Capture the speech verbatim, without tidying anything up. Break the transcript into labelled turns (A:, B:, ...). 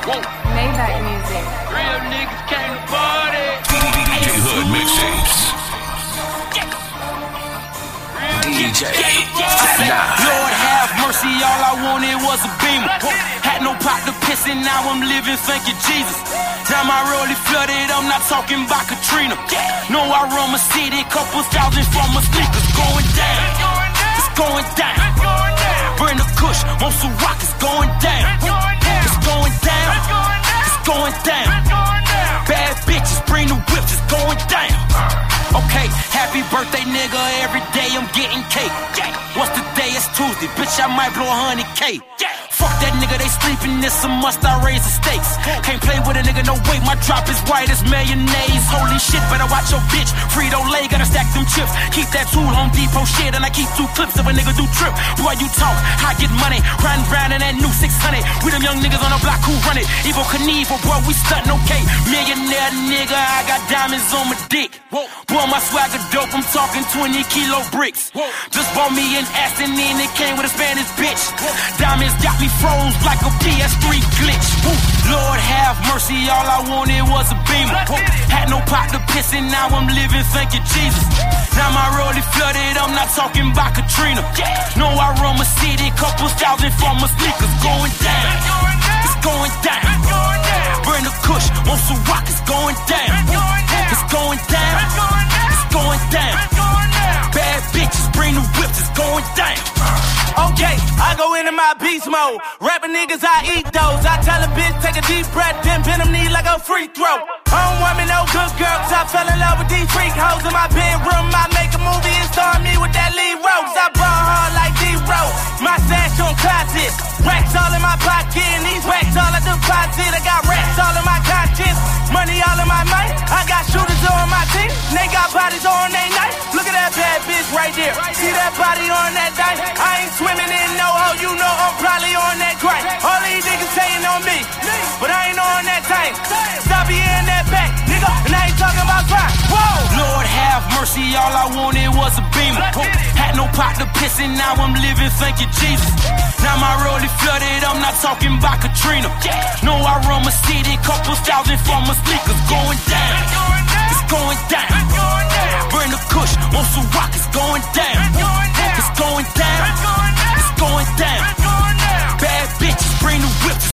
A: Maybach music.
B: Real niggas came to party.
C: D J Hood mixtapes. D J Nah.
B: Lord have mercy, all I wanted was a beamer. Had no pot to piss in, now I'm living, thank you Jesus. Now my rollie flooded, I'm not talking about Katrina. No, I run my city, couple thousand for my sneakers. Going down, it's going down. Bring the kush, want some rock, it's going down. It's going down, it's going down. Bad bitches, bring the whips, it's going down. Okay, happy birthday, nigga, every day I'm getting cake. What's the day? It's Tuesday, bitch, I might blow a hundred K. Fuck that nigga, they sleeping, it's a must, I raise the stakes. Can't play with a nigga, no way, my drop is white as mayonnaise. Holy shit, better watch your bitch, Frito-Lay, gotta stack them chips. Keep that tool Home Depot shit, and I keep two clips if a nigga do trip. Boy, you talk, I get money, riding round in that new six hundred. We them young niggas on the block who run it. Evil Knievel, boy, we stuntin', okay. Millionaire nigga, I got diamonds on my dick. Boy, my swagger dope, I'm talking twenty kilo bricks. Just bought me an Aston and it came with a Spanish bitch. Diamonds got me froze like a P S three glitch. Lord have mercy, all I wanted was a beamer. Had no pot to piss in, now I'm living, thank you Jesus. Now my rollie flooded, I'm not talking about Katrina. No, I run my city, couple thousand for my sneakers. Going down, it's going down. Bring the kush, want some rock, it's going down. It's going down, it's going down. Bad bitches, bring the whips, it's going down.
D: Okay, I go into my beast mode. Rapping niggas, I eat those. I tell a bitch, take a deep breath, then bend them knee like a free throw. I don't want me no good girl, cause I fell in love with these freak hoes in my bedroom. I make a movie and star me with that lead rose. I ball hard like D-Rose. My stash on closet. Racks all in my pocket, and these racks all I deposit. I got racks all in my conscience. Money all in my mind. I got shooters on my team. They got bodies on they night. Look at that bad bitch right there. See that body on that thing? I ain't swimming in no hole, you know I'm probably on that grind. All these niggas saying on me, but I ain't on that thing. Stop being that back, nigga, and I ain't talking about crime. Whoa!
B: Lord have mercy, all I wanted was a beamer. Had no pot to piss in, now I'm living, thank you Jesus. Now my rollie flooded, I'm not talking about Katrina. No, I run my city, couple thousand for my sneakers. Going down, it's going down. Bring the kush, want some rock, it's going down. It's going down, it's going down.